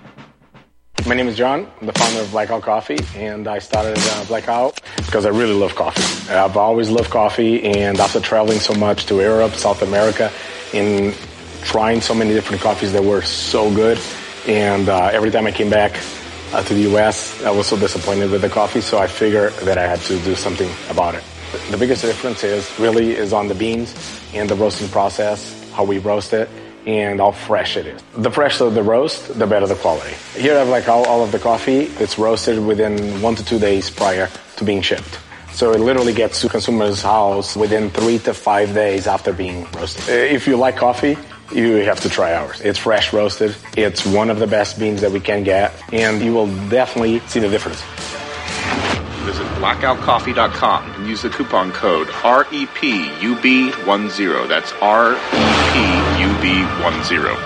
S12: My name is John. I'm the founder of Black Owl Coffee, and I started uh, Black Owl because I really love coffee. I've always loved coffee, and after traveling so much to Europe, South America, and trying so many different coffees that were so good, and uh, every time I came back uh, to the U S, I was so disappointed with the coffee, so I figured that I had to do something about it. The biggest difference is really is on the beans and the roasting process, how we roast it, and how fresh it is. The fresher the roast, the better the quality. Here I have like all, all of the coffee. It's roasted within one to two days prior to being shipped. So it literally gets to consumers' house within three to five days after being roasted. If you like coffee, you have to try ours. It's fresh roasted. It's one of the best beans that we can get, and you will definitely see the difference.
S13: Visit blackout coffee dot com and use the coupon code R E P U B ten. That's R E P U B ten.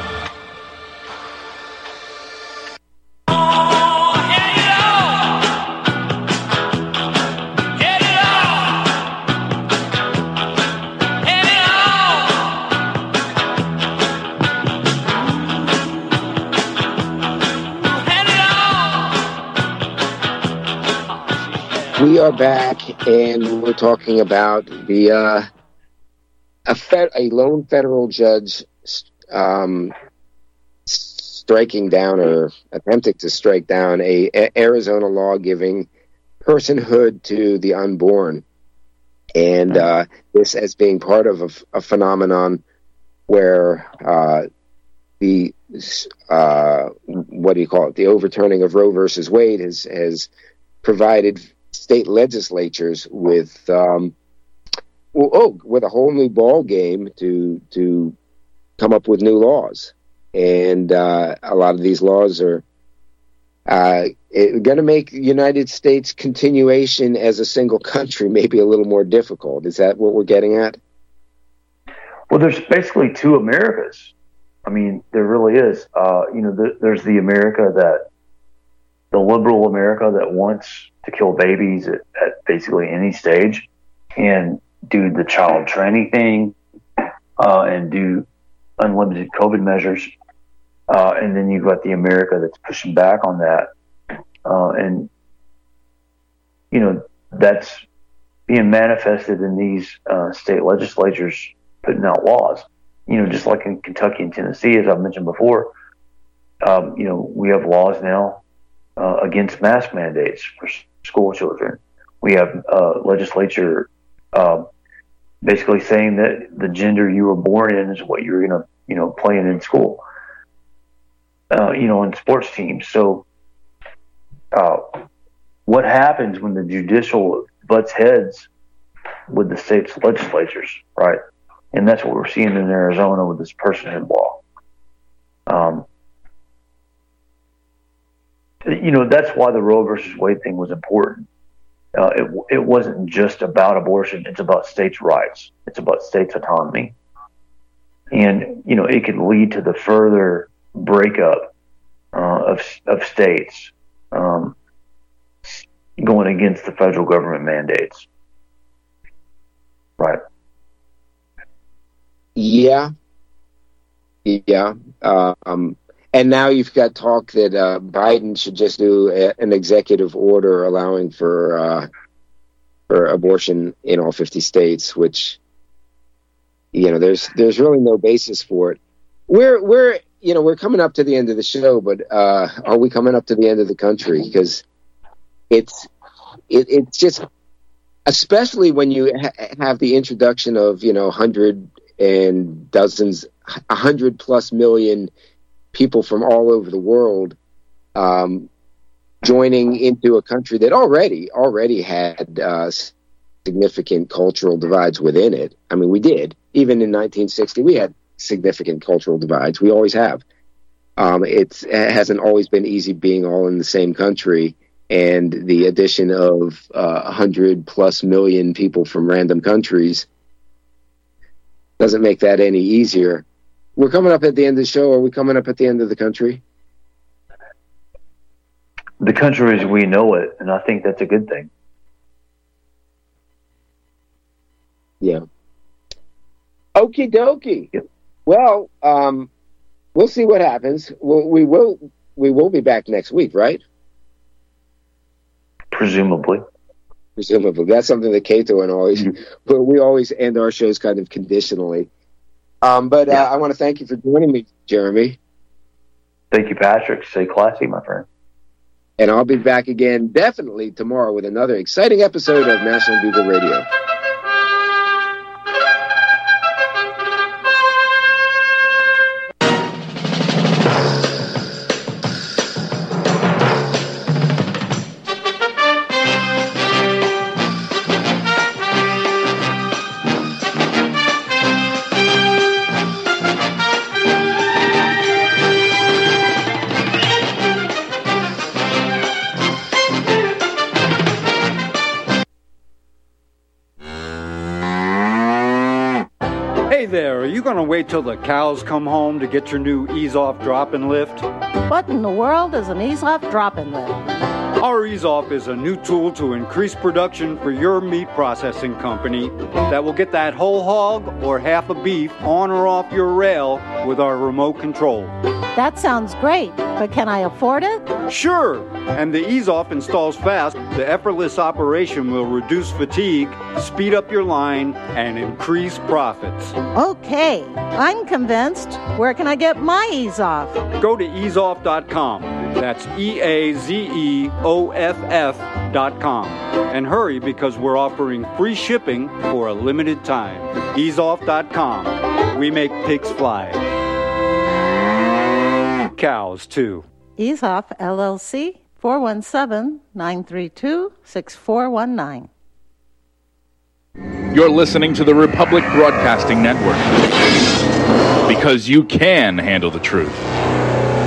S1: We are back, and we're talking about the uh, a, fed, a lone federal judge um, striking down or attempting to strike down a, a Arizona law giving personhood to the unborn, and uh, this as being part of a, a phenomenon where uh, the uh, what do you call it? The overturning of Roe versus Wade has has provided state legislatures with um, well, oh with a whole new ball game to to come up with new laws, and uh, a lot of these laws are uh, going to make the United States continuation as a single country maybe a little more difficult. Is that what we're getting at?
S2: Well, there's basically two Americas. I mean, there really is. Uh, you know, the, there's the America that, the liberal America that wants to kill babies at, at basically any stage and do the child training thing uh, and do unlimited COVID measures. Uh, and then you've got the America that's pushing back on that. Uh, and, you know, that's being manifested in these uh, state legislatures putting out laws. You know, just like in Kentucky and Tennessee, as I've mentioned before, um, you know, we have laws now uh, against mask mandates for school children. We have uh, legislature uh, basically saying that the gender you were born in is what you're going to, you know, playing in school, uh, you know, in sports teams. So uh, what happens when the judicial butts heads with the state's legislatures, right? And that's what we're seeing in Arizona with this personhood law. Um, you know, that's why the Roe versus Wade thing was important. Uh, it, it wasn't just about abortion. It's about states' rights. It's about states' autonomy. And, you know, it could lead to the further breakup uh, of, of states um, going against the federal government mandates. Right.
S1: Yeah. Yeah. Um, and now you've got talk that uh, Biden should just do a, an executive order allowing for uh, for abortion in all fifty states, which, you know, there's there's really no basis for it. We're we're you know we're coming up to the end of the show, but uh, are we coming up to the end of the country? Because it's it, it's just, especially when you ha- have the introduction of, you know, hundred and dozens, a hundred plus million people from all over the world um, joining into a country that already already had uh, significant cultural divides within it. I mean, we did. Even in nineteen sixty, we had significant cultural divides. We always have. Um, it's, it hasn't always been easy being all in the same country. And the addition of uh, one hundred plus million people from random countries doesn't make that any easier. We're coming up at the end of the show. Are we coming up at the end of the country?
S2: The country as we know it, and I think that's a good thing.
S1: Yeah. Okie dokie. Yep. Well, um, we'll see what happens. We'll, we will we will be back next week, right?
S2: Presumably.
S1: Presumably. That's something that Cato and always, mm-hmm. but we always end our shows kind of conditionally. Um, but yeah. uh, I want to thank you for joining me, Jeremy.
S2: Thank you, Patrick. Stay classy, my friend.
S1: And I'll be back again definitely tomorrow with another exciting episode of National Bugle Radio.
S14: Wait till the cows come home to get your new Ease Off Drop-In Lift?
S15: What in the world is an Ease Off Drop-In Lift?
S14: Our Ease Off is a new tool to increase production for your meat processing company that will get that whole hog or half a beef on or off your rail with our remote control.
S15: That sounds great, but can I afford it?
S14: Sure, and the Ease Off installs fast. The effortless operation will reduce fatigue, speed up your line, and increase profits.
S15: Okay, I'm convinced. Where can I get my Ease Off?
S14: Go to ease off dot com. That's E A Z E O F F dot com. And hurry, because we're offering free shipping for a limited time. ease off dot com. We make pigs fly. Cows, too.
S15: Ease Off, L L C, four one seven, nine three two, six four one nine.
S16: You're listening to the Republic Broadcasting Network, because you can handle the truth.